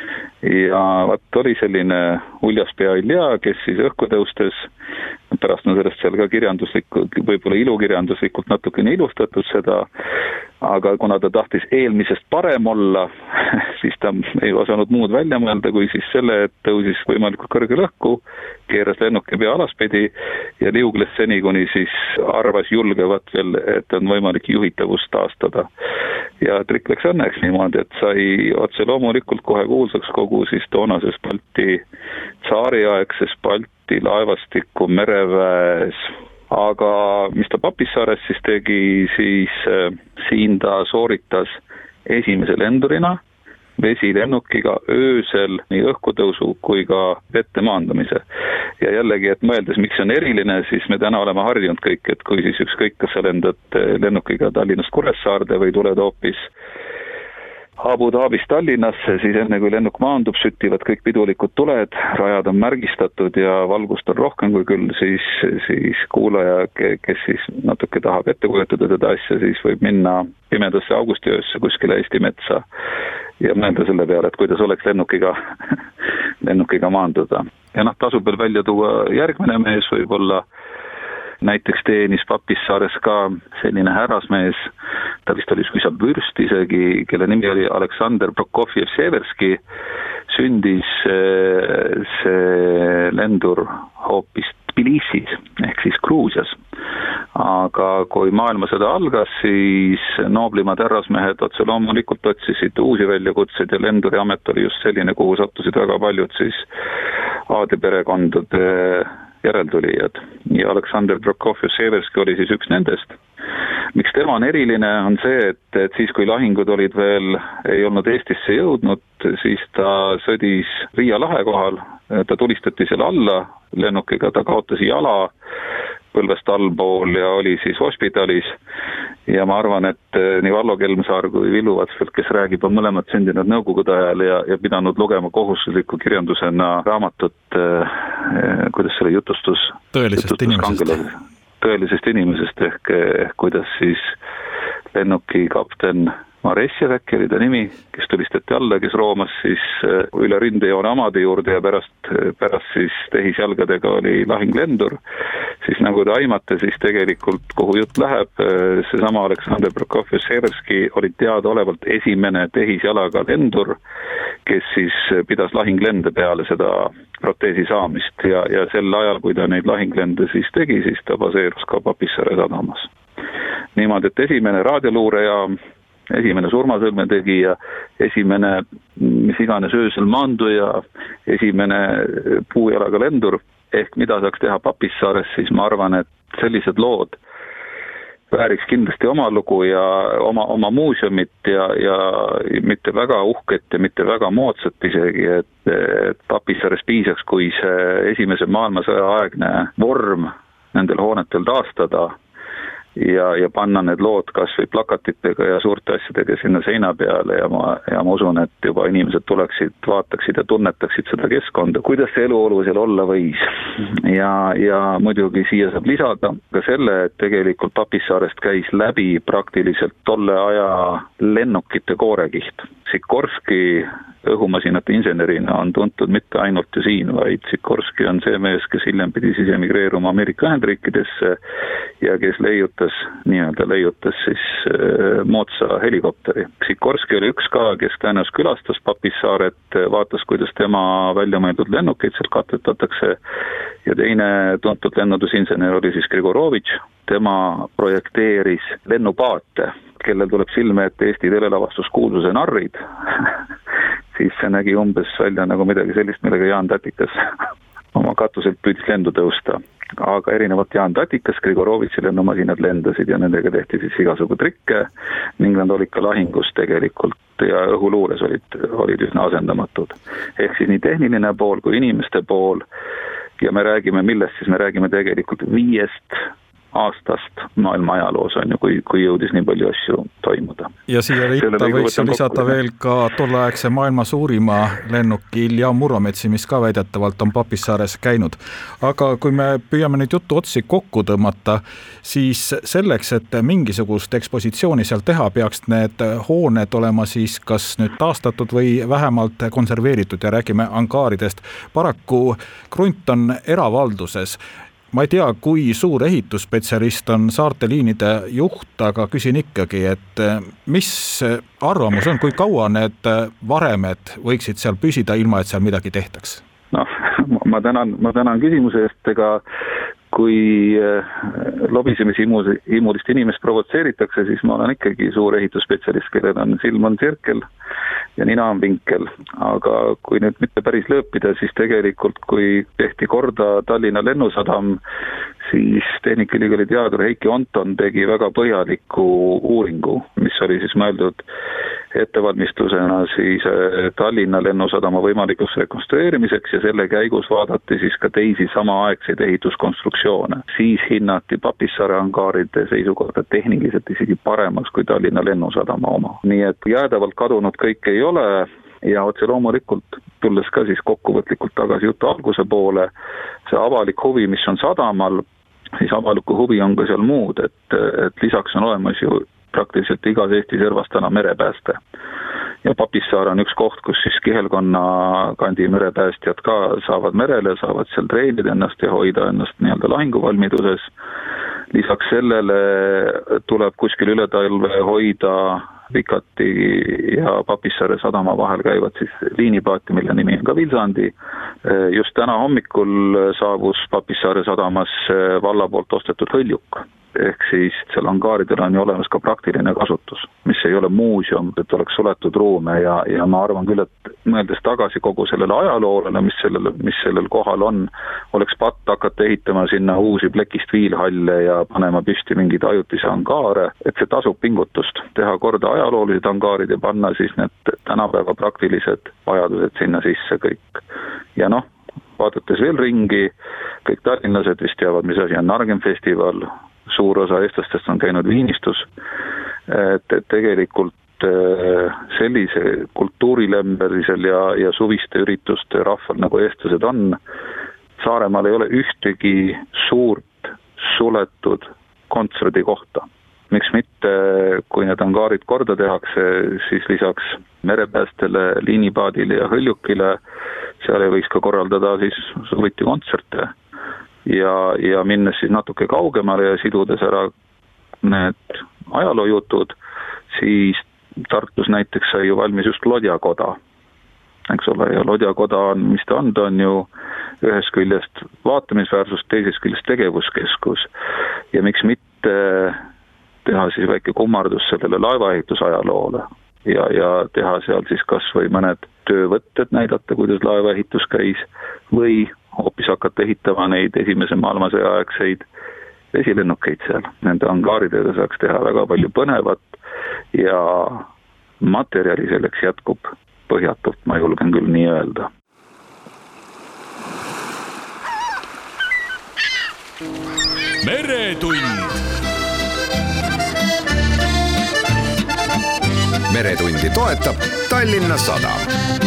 Ja vaat oli selline uljas pea Ilja, kes siis õhku tõustes, pärast on sellest seal ka kirjanduslikult, võib-olla ilukirjanduslikult natukene ilustatud seda, aga kuna ta tahtis eelmisest parem olla, siis ta ei osanud muud välja mõelda, kui siis selle, et tõusis võimalikult kõrgel õhku, keeras lennuki pea alaspidi ja liugles seni, kuni siis arvas julgevat veel, et on võimalik juhitavust taastada. Ja trikk läks õnneks niimoodi, et sai otse loomulikult kohe kuulsaks kogu siis toonases Balti tsaariaegses Balti laevastiku mereväes. Aga mis ta Papissaares siis tegi, siis äh, siin ta sooritas esimese lendurina vesilennukiga öösel nii õhkutõusu kui ka vette maandamise. Ja jällegi, et mõeldes, miks on eriline, siis me täna oleme harjunud kõik, et kui siis ükskõik, kas sa lendad lennukiga Tallinnast Kuressaarde või tuled hoopis Abu Dhabist Tallinnasse, siis enne kui lennuk maandub, süttivad kõik pidulikud tuled, rajad on märgistatud ja valgust on rohkem kui küll, siis, siis kuulaja, kes siis natuke tahab ette kujutada seda asja, siis võib minna pimedasse augustiöösse kuskile Eesti metsa ja mõelda selle peale, et kuidas oleks lennukiga, lennukiga maanduda. Ja noh, tasub veel välja tuua järgmine mees võib-olla, näiteks teenis Papissaares ka selline härrasmees, ta vist oli suisa vürst isegi, kelle nimi oli Aleksandr Prokofjev-Severski, sündis see lendur hoopis Tbilisis ehk siis Gruusias. Aga kui maailmasõda algas, siis nooblimad härrasmehed otse loomulikult otsisid uusi väljakutseid ja lenduri amet oli just selline, kuhu sattusid väga paljud siis aade perekondade järeltulijad. Ja Aleksandr Prokofjev-Severski oli siis üks nendest. Miks tema on eriline, on see, et, et siis kui lahingud olid veel, ei olnud Eestisse jõudnud, siis ta sõdis Riia lahe kohal, ta tulistati seal alla lennukiga, ta kaotas jala põlvest allpool ja oli siis hospitalis. Ja ma arvan, et nii Vallo Kelmsaar kui Villu Vatsvelt, kes räägib, on mõlemad sündinud nõukogude ajal ja, ja pidanud lugema kohustusliku kirjandusena raamatut, eh, kuidas selle jutustus... Tõelisest jutustus inimesest. Tõelisest inimesest ehk, ehk kuidas siis lennuki kapten Maresjev äkki oli ta nimi, kes tulistati alla, kes roomas siis üle rindejoone Amade juurde ja pärast, pärast siis tehisjalgadega oli lahinglendur. Siis nagu te aimate, siis tegelikult, kuhu jutt läheb, seesama Aleksandr Prokofjev-Severski oli teadaolevalt esimene tehisjalaga lendur, kes siis pidas lahinglende peale seda proteesi saamist ja, ja sel ajal, kui ta neid lahinglende siis tegi, siis ta baseerus ka Papissaare sadamas. niimoodi, et esimene raadioluurejaam, esimene surmasõlme tegija, esimene mis iganes öösel maanduja, esimene puujalaga lendur, ehk mida saaks teha Papissaares, siis ma arvan, et sellised lood vääriks kindlasti oma lugu ja oma, oma muuseumit ja, ja mitte väga uhket ja mitte väga moodsat isegi, et, et Papissaares piisaks, kui see esimese maailmasõja aegne vorm nendel hoonetel taastada ja, ja panna need lood kas või plakatitega ja suurte asjadega sinna seina peale ja ma, ja ma usun, et juba inimesed tuleksid, vaataksid ja tunnetaksid seda keskkonda, kuidas see eluolu seal olla võis. Ja, ja muidugi siia saab lisada ka selle, et tegelikult Papissaarest käis läbi praktiliselt tolle aja lennukite koorekiht. Sikorski õhumasinate insenerina on tuntud mitte ainult ju siin, vaid Sikorski on see mees, kes hiljem pidi siis emigreeruma Ameerika Ühendriikidesse ja kes leiutas, nii-öelda leiutas siis äh, moodsa helikopteri. Sikorski oli üks ka, kes tõenäoliselt külastas Papissaaret, vaatas, kuidas tema välja mõeldud lennukeid seal katletatakse ja teine tuntud lennundusinsener oli siis Grigorovitš, tema projekteeris lennupaate, kellel tuleb silme ette Eesti telelavastuskuulsuse Narrid, siis see nägi umbes välja nagu midagi sellist, millega Jaan Tatikas oma katuselt püüdis lendu tõusta. Aga erinevalt Jaan Tatikas, Grigorovitši lennumasinad lendasid ja nendega tehti siis igasugu trikke ning nad olid ka lahingus tegelikult ja õhuluures olid, olid üsna asendamatud. Ehk siis nii tehniline pool kui inimeste pool ja me räägime millest, siis me räägime tegelikult viiest aastast maailma ajaloos on ju, kui, kui jõudis nii palju asju toimuda. Ja siia ritta võiks lisada kokku veel ka tolleaegse maailma suurima lennuki Ilja Murrometsi, mis ka väidetavalt on Papissaares käinud. Aga kui me püüame nüüd juttu otsi kokku tõmmata, siis selleks, et mingisugust ekspositsiooni seal teha, peaks need hooned olema siis kas nüüd taastatud või vähemalt konserveeritud ja räägime angaaridest. Paraku krunt on eravalduses. Ma ei tea, kui suur ehitusspetsialist on saarte liinide juht, aga küsin ikkagi, et mis arvamus on, kui kaua need varemed võiksid seal püsida, ilma et seal midagi tehtaks? No, ma tänan, ma tänan küsimuse eest, ega kui lobisemishiimulist inimest provotseeritakse, siis ma olen ikkagi suur ehitusspetsialist, kellel on silm on tsirkel ja nina on vinkel. Aga kui nüüd mitte päris lõõpida, siis tegelikult kui tehti korda Tallinna lennusadam, siis Tehnikaülikooli teadur Heiki Onton tegi väga põhjaliku uuringu, mis oli siis mõeldud ettevalmistusena siis Tallinna lennusadama võimalikuks rekonstrueerimiseks ja selle käigus vaadati siis ka teisi samaaegseid ehituskonstruktsioone. Siis hinnati Papissaare angaaride seisukorda tehniliselt isegi paremaks kui Tallinna lennusadama oma. Nii et jäädavalt kadunud kõik ei ole ja otse loomulikult tulles ka siis kokkuvõtlikult tagasi jutu alguse poole, see avalik huvi, mis on sadamal, siis avaliku huvi on ka seal muud, et, et lisaks on olemas ju praktiliselt igas Eesti servas täna merepääste. Ja Papissaar on üks koht, kus siis Kihelkonna kandi merepäästjad ka saavad merele, saavad seal treenida ennast ja hoida ennast nii-öelda lahinguvalmiduses. Lisaks sellele tuleb kuskil üle talve hoida Vikati ja Papissaare sadama vahel käivad siis liinipaati, mille nimi on ka Vilsandi. Just täna hommikul saabus Papissaare sadamas valla poolt ostetud hõljuk. Ehk siis seal angaaridel on ju olemas ka praktiline kasutus, mis ei ole muuseum, et oleks suletud ruume ja, ja ma arvan küll, et mõeldes tagasi kogu sellele ajaloolele, mis sellel, mis sellel kohal on, oleks patt hakata ehitama sinna uusi plekist viilhalle ja panema püsti mingeid ajutisi angaare, et see tasub pingutust, teha korda ajaloolised angaarid ja panna siis need tänapäeva praktilised vajadused sinna sisse kõik. Ja noh, vaadates veel ringi, kõik tallinlased vist teavad, mis asi on Nargen festival, suur osa eestlastest on käinud Viinistus, et, et tegelikult sellise kultuurilembelisel ja, ja suviste ürituste rahval nagu eestlased on, Saaremaal ei ole ühtegi suurt suletud kontserdikohta. Miks mitte, kui need angaarid korda tehakse, siis lisaks merepäästele, liinipaadile ja hõljukile, seal ei võiks ka korraldada siis suviti kontserte. Ja, ja minnes siis natuke kaugemale ja sidudes ära need ajaloojutud, siis Tartus näiteks sai ju valmis just Lodjakoda. Eks ole, ja Lodjakoda on, mis ta on, ta on ju ühes küljest vaatamisväärsus, teises küljest tegevuskeskus. Ja miks mitte teha siis väike kummardus sellele laevaehitusajaloole ja, ja teha seal siis kas või mõned töövõtted näidata, kuidas laevaehitus käis, või hoopis hakata ehitama neid esimese maailmasõja aegseid vesilennukeid seal. Nende angaaridega saaks teha väga palju põnevat ja materjali selleks jätkub põhjatult, ma julgen küll nii öelda. Meretund. Meretundi toetab Tallinna Sadam.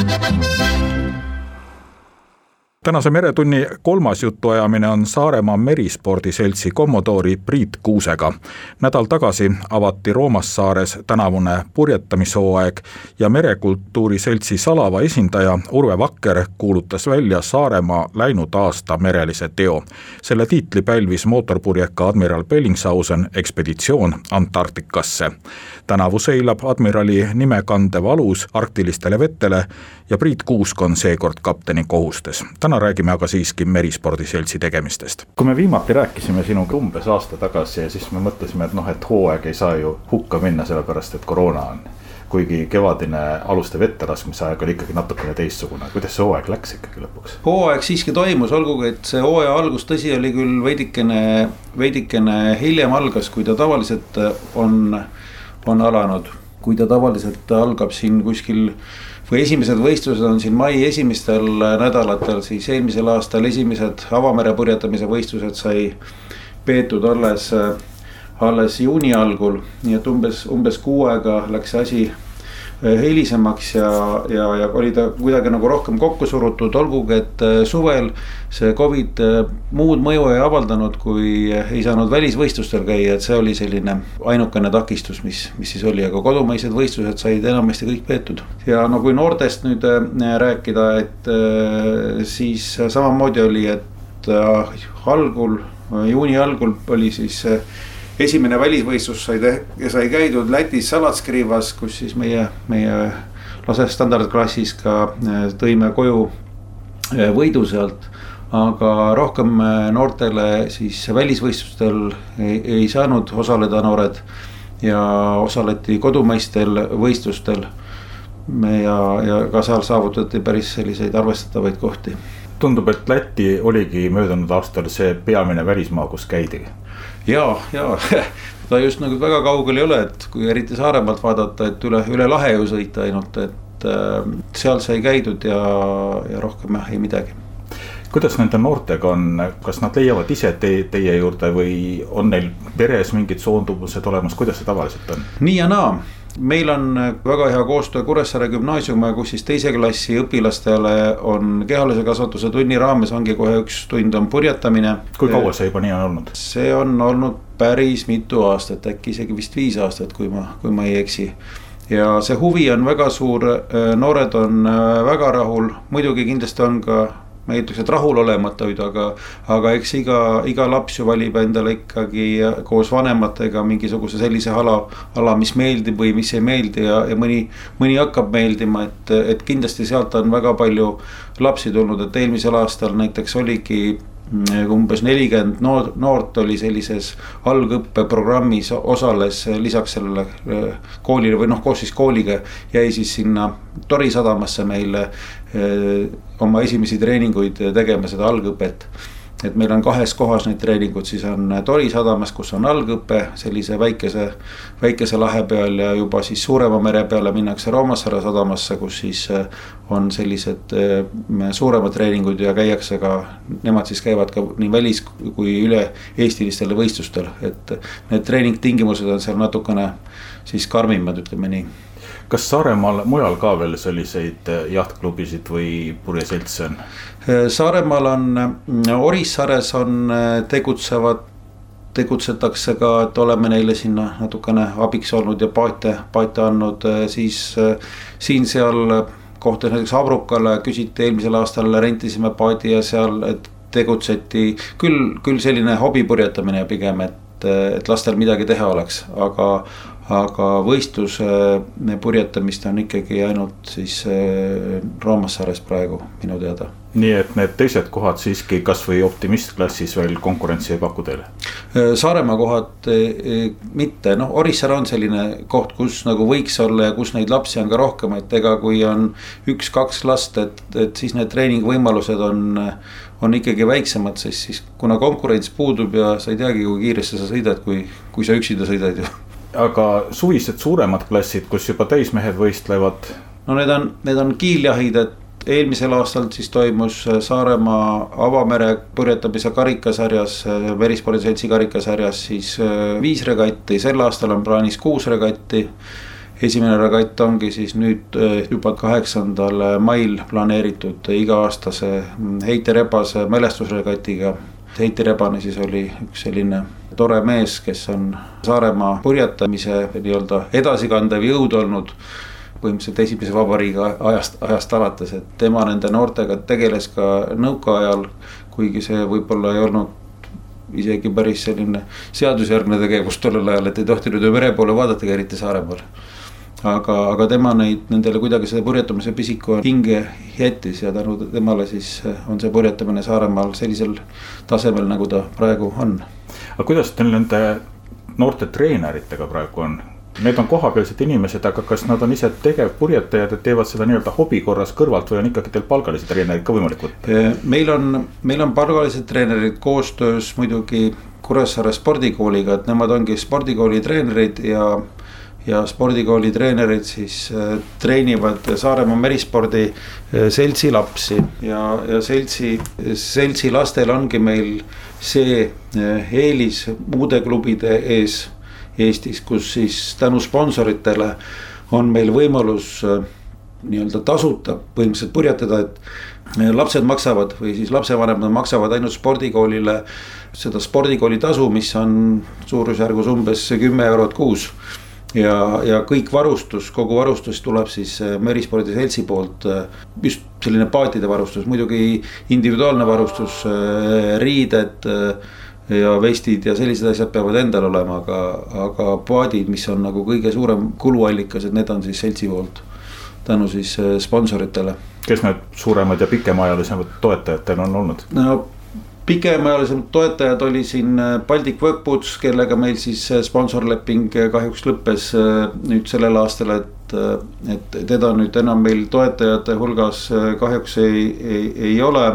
Tänase Meretunni kolmas jutuajamine on Saaremaa merispordiseltsi kommodoori Priit Kuusega. Nädal tagasi avati Roomassaares tänavune purjetamishooaeg ja merekultuuriseltsi Salava esindaja Urve Vakker kuulutas välja Saaremaa läinud aasta merelise teo. Selle tiitli pälvis mootorpurjeka admiral Bellingshausen ekspeditsioon Antarktikasse. Tänavu seilab admirali nime kandev alus arktilistele vettele ja Priit Kuusk on seekord kapteni kohustes. Täna räägime aga siiski merispordiseltsi tegemistest. Kui me viimati rääkisime sinuga umbes aasta tagasi ja siis me mõtlesime, et noh, et hooaeg ei saa ju hukka minna sellepärast, et koroona on. Kuigi kevadine aluste vette laskmise aeg oli ikkagi natukene teistsugune. Kuidas see hooaeg läks ikkagi lõpuks? Hooaeg siiski toimus, olgugi, et see hooaja algus tõsi oli küll veidikene, veidikene hiljem algas, kui ta tavaliselt on, on alanud. Kui ta tavaliselt algab siin kuskil või esimesed võistlused on siin mai esimestel nädalatel, siis eelmisel aastal esimesed avamere purjetamise võistlused sai peetud alles, alles juuni algul. Nii et umbes, umbes kuu aega läks asi helisemaks ja, ja, ja oli ta kuidagi nagu rohkem kokku surutud, olgugi, et suvel see COVID muud mõju ei avaldanud, kui ei saanud välisvõistlustel käia, et see oli selline ainukene takistus, mis, mis siis oli, aga kodumaised võistlused said enamasti kõik peetud. Ja no kui noortest nüüd rääkida, et siis samamoodi oli, et algul, juuni algul oli siis esimene välisvõistlus sai, te- sai käidud Lätis Salatskriivas, kus siis meie, meie lasestandardklassis ka tõime koju võidu sealt. Aga rohkem noortele siis välisvõistlustel ei, ei saanud osaleda noored ja osaleti kodumaistel võistlustel. Ja, ja ka seal saavutati päris selliseid arvestatavaid kohti. Tundub, et Läti oligi möödunud aastal see peamine välismaa, kus käidi. Jaa, jaa, ta just nagu väga kaugel ei ole, et kui eriti Saaremaalt vaadata, et üle, üle lahe ju sõita ainult, et äh, seal sai käidud ja, ja rohkem ei midagi. Kuidas nende noortega on, kas nad leiavad ise te, teie juurde või on neil peres mingid soondumused olemas, kuidas see tavaliselt on? Nii ja naa. Meil on väga hea koostöö Kuressaare gümnaasiumiga, kus siis teise klassi õpilastele on kehalise kasvatuse tunni raames ongi kohe üks tund on purjetamine. Kui kaua see juba nii on olnud? See on olnud päris mitu aastat, äkki isegi vist viis aastat, kui ma, kui ma ei eksi. Ja see huvi on väga suur, noored on väga rahul, muidugi kindlasti on ka ma ei ütleks, et rahul olematuid, aga, aga eks iga, iga laps ju valib endale ikkagi koos vanematega mingisuguse sellise ala, ala, mis meeldib või mis ei meeldi ja, ja mõni, mõni hakkab meeldima, et, et kindlasti sealt on väga palju lapsi tulnud, et eelmisel aastal näiteks oligi umbes nelikümmend noort, noort oli sellises algõppeprogrammis osales lisaks sellele koolile või noh, koos siis kooliga jäi siis sinna Tori sadamasse meile eh, oma esimesi treeninguid tegema seda algõpet. Et meil on kahes kohas need treeningud, siis on Tori sadamas, kus on algõppe sellise väikese, väikese lahe peal ja juba siis suurema mere peale minnakse Roomassaare sadamasse, kus siis on sellised suuremad treeningud ja käiakse ka, nemad siis käivad ka nii välis kui üle eestilistele võistlustel, et need treeningtingimused on seal natukene siis karmimad, ütleme nii. Kas Saaremaal mujal ka veel selliseid jahtklubisid või purjeseltse on? Saaremaal on, Orissaares on tegutsevad, tegutsetakse ka, et oleme neile sinna natukene abiks olnud ja paate, paate andnud, siis siin seal kohta näiteks Abrukale küsiti eelmisel aastal, rentisime paadi ja seal tegutseti küll, küll selline hobipurjetamine pigem, et et lastel midagi teha oleks, aga, aga võistluse purjetamist on ikkagi ainult siis Roomassaares praegu minu teada. Nii et need teised kohad siiski kas või optimistklassis veel konkurentsi ei paku teile? Saaremaa kohad mitte, noh Orissaare on selline koht, kus nagu võiks olla ja kus neid lapsi on ka rohkem, et ega kui on üks-kaks last, et, et siis need treeningvõimalused on, on ikkagi väiksemad, sest siis kuna konkurents puudub ja sa ei teagi, kui kiiresti sa sõidad, kui, kui sa üksida sõidad ju. Aga suvised suuremad klassid, kus juba täismehed võistlevad? No need on, need on kiiljahid, et eelmisel aastal siis toimus Saaremaa avamere purjetamise karikasarjas, Merispordiseltsi karikasarjas siis viis regatti, sel aastal on plaanis kuus regatti. Esimene regatt ongi siis nüüd juba kaheksandal mail planeeritud iga-aastase Heiti Rebase mälestusregatiga. Heiti Rebane siis oli üks selline tore mees, kes on Saaremaa purjetamise nii-öelda edasikandev jõud olnud põhimõtteliselt esimese vabariigi ajast, ajast alates, et tema nende noortega tegeles ka nõukaajal, kuigi see võib-olla ei olnud isegi päris selline seadusjärgne tegevus tollel ajal, et ei tohtinud ju mere poole vaadata, eriti Saaremaal. Aga, aga tema neid, nendele kuidagi seda purjetamise pisiku hinge jättis ja tänu temale siis on see purjetamine Saaremaal sellisel tasemel, nagu ta praegu on. Aga kuidas teil nende noorte treeneritega praegu on? Need on kohapealsed inimesed, aga kas nad on ise tegevpurjetajad, et teevad seda nii-öelda hobi korras kõrvalt või on ikkagi teil palgalised treenerid ka võimalik võtta? Meil on, meil on palgalised treenerid koostöös muidugi Kuressaare spordikooliga, et nemad ongi spordikooli treenerid ja, ja spordikooli treenerid siis treenivad Saaremaa Merispordi seltsi lapsi ja, ja seltsi, seltsi lastel ongi meil see eelis muude klubide ees Eestis, kus siis tänu sponsoritele on meil võimalus nii-öelda tasuta põhimõtteliselt purjetada, et lapsed maksavad või siis lapsevanemad maksavad ainult spordikoolile seda spordikooli tasu, mis on suurusjärgus umbes kümme eurot kuus. Ja, ja kõik varustus, kogu varustus tuleb siis Merispordi seltsi poolt, just selline paatide varustus, muidugi individuaalne varustus, riided ja vestid ja sellised asjad peavad endal olema, aga, aga paadid, mis on nagu kõige suurem kuluallikas, et need on siis seltsi poolt tänu siis sponsoritele. Kes need suuremad ja pikemaajalisemad toetajad teil on olnud? No pikemaajalisemad toetajad oli siin Baltic Workboots, kellega meil siis sponsorleping kahjuks lõppes nüüd sellel aastal, et, et teda nüüd enam meil toetajate hulgas kahjuks ei, ei, ei ole.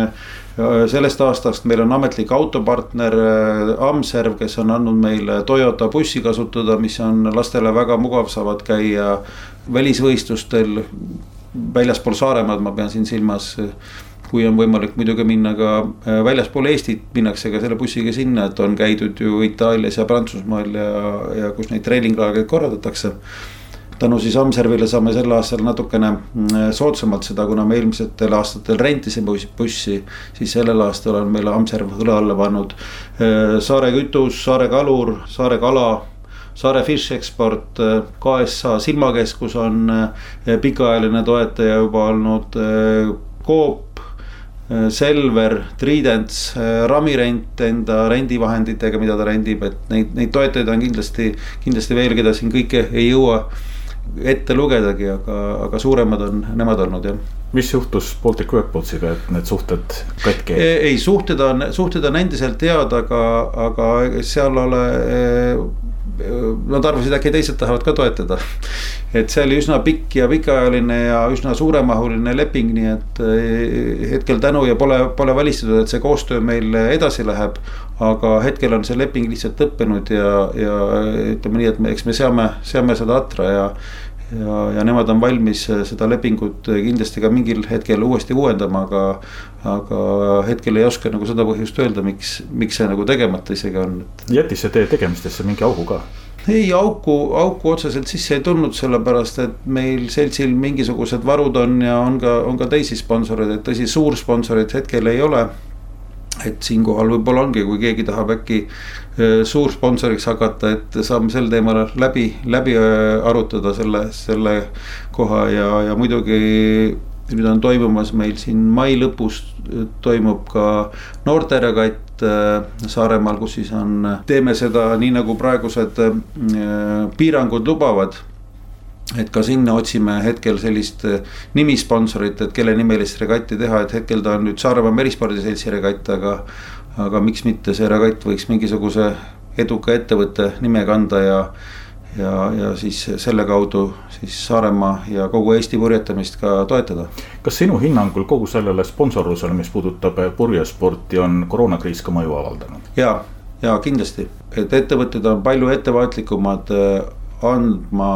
Sellest aastast meil on ametlik autopartner Amserv, kes on andnud meile Toyota bussi kasutada, mis on lastele väga mugav, saavad käia välisvõistlustel väljaspool Saaremaad, ma pean siin silmas, kui on võimalik muidugi minna ka väljaspool Eestit, minnakse ka selle bussiga sinna, et on käidud ju Itaalias ja Prantsusmaal ja, ja kus neid treeninglaagreid korraldatakse. Tänu siis Amservile saame sel aastal natukene soodsamalt seda, kuna me eelmisetel aastatel rentisime bussi, siis sellel aastal on meil Amserv õle alla pannud Saare Kütus, Saare Kalur, Saare Kala, Saare Fish Export, K S A Silmakeskus on pikaajaline toetaja juba olnud, Coop, Selver, Tridents, Ramirent enda rendivahenditega, mida ta rendib, et neid, neid toetajaid on kindlasti, kindlasti veel, keda siin kõike ei jõua ette lugedagi, aga, aga suuremad on nemad olnud, jah. Mis juhtus Baltic Workbootsiga, et need suhted katki? Ei, suhted on, suhted on endiselt head, aga, aga seal ole, nad arvasid, äkki teised tahavad ka toetada. Et see oli üsna pikk ja pikaajaline ja üsna suuremahuline leping, nii et hetkel tänu ja pole, pole välistatud, et see koostöö meil edasi läheb. Aga hetkel on see leping lihtsalt lõppenud ja, ja ütleme nii, et me, eks me seame, seame seda atra ja, ja, ja nemad on valmis seda lepingut kindlasti ka mingil hetkel uuesti uuendama, aga, aga hetkel ei oska nagu seda põhjust öelda, miks, miks see nagu tegemata isegi on. Jättis see teie tegemistesse mingi augu ka? Ei, auku, auku otseselt sisse ei tulnud, sellepärast et meil seltsil mingisugused varud on ja on ka, on ka teisi sponsoreid, et tõsi suursponsoreid hetkel ei ole. Et siinkohal võib-olla ongi, kui keegi tahab äkki suur sponsoriks hakata, et saame sel teemal läbi, läbi arutada selle, selle koha ja, ja muidugi nüüd on toimumas meil siin mai lõpus toimub ka noorteregatt et Saaremaal, kus siis on, teeme seda nii nagu praegused piirangud lubavad. Et ka sinna otsime hetkel sellist nimisponsorit, et kelle nimelist regatti teha, et hetkel ta on nüüd Saaremaa Merispordiseltsi regatt, aga, aga miks mitte see regatt võiks mingisuguse eduka ettevõtte nime kanda ja, ja, ja siis selle kaudu siis Saaremaa ja kogu Eesti purjetamist ka toetada. Kas sinu hinnangul kogu sellele sponsorlusele, mis puudutab purjesporti, on koroonakriis ka mõju avaldanud? Ja, ja kindlasti, et ettevõtted on palju ettevaatlikumad andma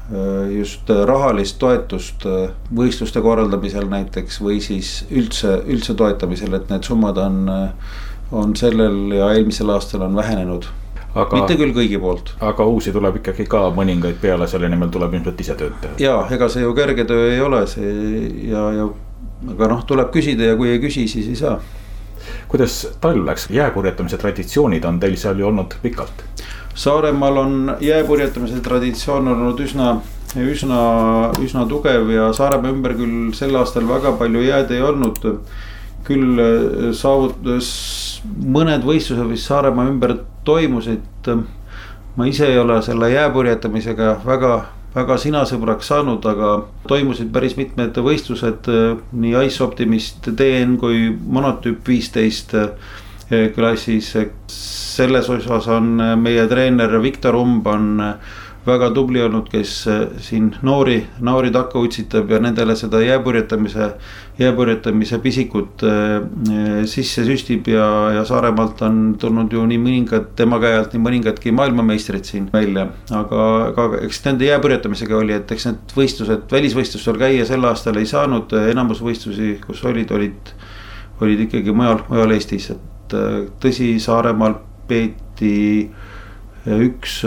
just rahalist toetust võistluste korraldamisel näiteks või siis üldse, üldse toetamisel, et need summad on, on sellel ja eelmisel aastal on vähenenud. Aga, mitte küll kõigi poolt. Aga uusi tuleb ikkagi ka mõningaid peale, selle nimel tuleb ilmselt ise tööd teha. Jaa, ega see ju kerge töö ei ole see ja, ja, aga noh, tuleb küsida ja kui ei küsi, siis ei saa. Kuidas talv läks? Jääpurjetamise traditsioonid on teil seal ju olnud pikalt? Saaremaal on jääpurjetamise traditsioon olnud üsna, üsna, üsna tugev ja Saaremaa ümber küll sel aastal väga palju jääd ei olnud. Küll saavutas mõned võistlused, mis Saaremaa ümber toimusid. Ma ise ei ole selle jääpurjetamisega väga, väga sinasõbraks saanud, aga toimusid päris mitmed võistlused, nii Ice Optimist, D N kui Monotüüp viisteist klassis. Selles osas on meie treener Viktor Umb on väga tubli olnud, kes siin noori, noori takka utsitab ja nendele seda jääpurjetamise, jääpurjetamise pisikut sisse süstib ja, ja Saaremaalt on tulnud ju nii mõningad, tema käelt nii mõningadki maailmameistrid siin välja. Aga, aga eks nende jääpurjetamisega oli, et eks need võistlused, välisvõistlusel käia sel aastal ei saanud, enamus võistlusi, kus olid, olid, olid ikkagi mujal, mujal Eestis, et tõsi, Saaremaal peeti üks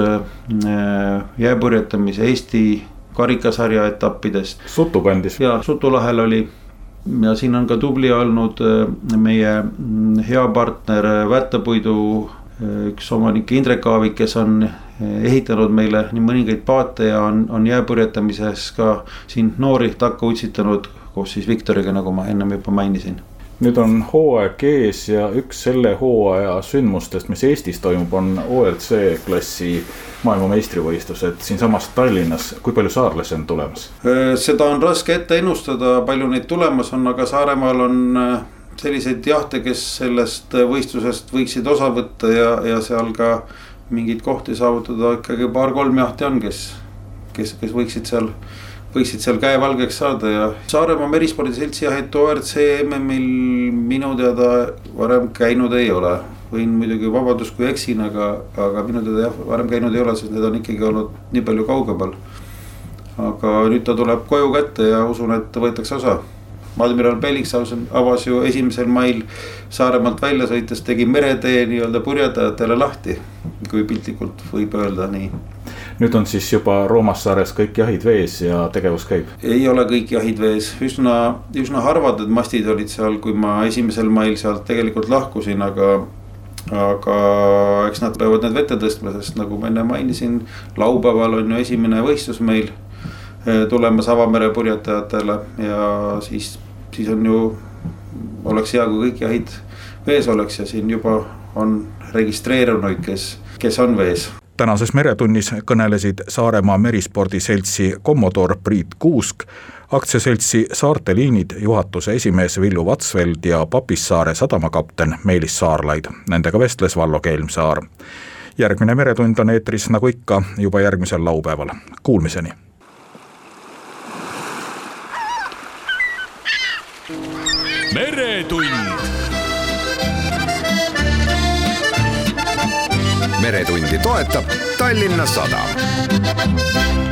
jääpurjetamise Eesti karikasarja etappidest. Sutu kandis. Ja Sutu lahel oli ja siin on ka tubli olnud meie hea partner Vättapuidu üks omanik Indrek Aavik, kes on ehitanud meile nii mõningaid paate ja on, on jääpurjetamises ka siin noori takka utsitanud koos siis Viktoriga, nagu ma ennem juba mainisin. Nüüd on hooaeg ees ja üks selle hooaja sündmustest, mis Eestis toimub, on O L C klassi maailma meistrivõistlused siin samas Tallinnas. Kui palju saarlasi on tulemas? Seda on raske ette ennustada, palju neid tulemas on, aga Saaremaal on selliseid jahte, kes sellest võistlusest võiksid osa võtta ja, ja seal ka mingid kohti saavutada. Ikkagi paar-kolm jahti on, kes, kes, kes võiksid seal võiksid seal käe valgeks saada ja Saaremaa Merispordiseltsi jahit O R C M M-il minu teada varem käinud ei ole. Võin muidugi vabadus kui eksin, aga, aga minu teada jah, varem käinud ei ole, sest need on ikkagi olnud nii palju kaugemal. Aga nüüd ta tuleb koju kätte ja usun, et võetakse osa. Admiral Bellingshausen avas ju esimesel mail Saaremaalt välja sõites, tegi meretee nii-öelda purjetajatele lahti, kui piltlikult võib öelda nii. Nüüd on siis juba Roomassaares kõik jahid vees ja tegevus käib? Ei ole kõik jahid vees, üsna, üsna harvad need mastid olid seal, kui ma esimesel mail sealt tegelikult lahkusin, aga, aga eks nad peavad need vette tõstma, sest nagu ma enne mainisin, laupäeval on ju esimene võistlus meil tulemas avamere purjetajatele ja siis, siis on ju, oleks hea, kui kõik jahid vees oleks ja siin juba on registreerunud, kes, kes on vees. Tänases meretunnis kõnelesid Saaremaa Merispordiseltsi kommodor Priit Kuusk, aktsiaseltsi Saarte liinid juhatuse esimees Villu Vatsveld ja Papissaare sadamakapten Meelis Saarlaid. Nendega vestles Vallo Keelmsaar. Järgmine meretund on eetris nagu ikka juba järgmisel laupäeval. Kuulmiseni! Meretund. Meretundi toetab Tallinna Sadam.